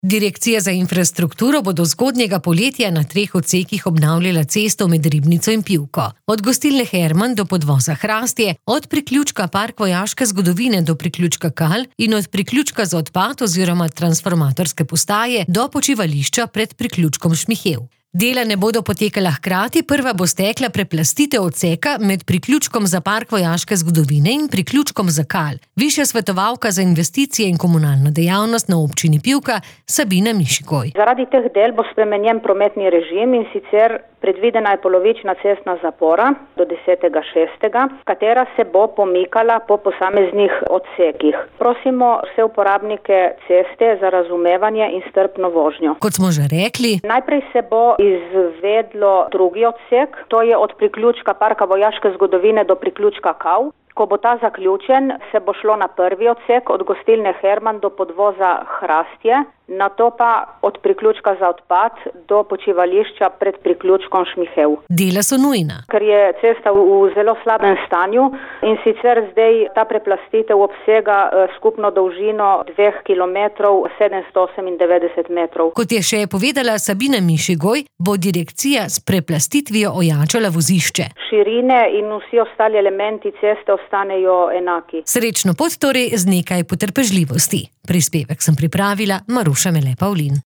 Direkcija za infrastrukturo bo do zgodnjega poletja na 3 odsekih obnavljala cesto med Ribnico in Pivko. Od gostilne Herman do podvoza Hrastje, od priključka Park vojaške zgodovine do priključka Kal in od priključka za odpad oziroma transformatorske postaje do počivališča pred priključkom Šmihev. Dela ne bodo potekala hkrati, prva bo stekla preplastitev odseka med priključkom za Park vojaške zgodovine in priključkom za Kal. Višja svetovalka za investicije in komunalno dejavnost na občini Pivka Sabina Mišikoj. Zaradi teh del bo spremenjen prometni režim in sicer predvidena je polovična cestna zapora do 10.6., katera se bo pomikala po posameznih odsekih. Prosimo vse uporabnike ceste za razumevanje in strpno vožnjo. Kot smo že rekli, najprej se bo izvedlo drugi odsek, to je od priključka Parka vojaške zgodovine do priključka Kav. Ko bo ta zaključen, se bo šlo na prvi odsek od gostilne Herman do podvoza Hrastje, nato pa od priključka za odpad do počivališča pred priključkom Šmihev. Dela so nujna. Ker je cesta v zelo slabem stanju in sicer zdaj ta preplastitev obsega skupno dolžino 2 km 798 metrov. Kot je še povedala Sabina Mišigoj, bo direkcija s preplastitvijo ojačala vozišče. Širine in vsi ostali elementi ceste ostanejo enaki. Srečno pot torej z nekaj potrpežljivosti. Prispevek sem pripravila Maruša Mele Pavlin.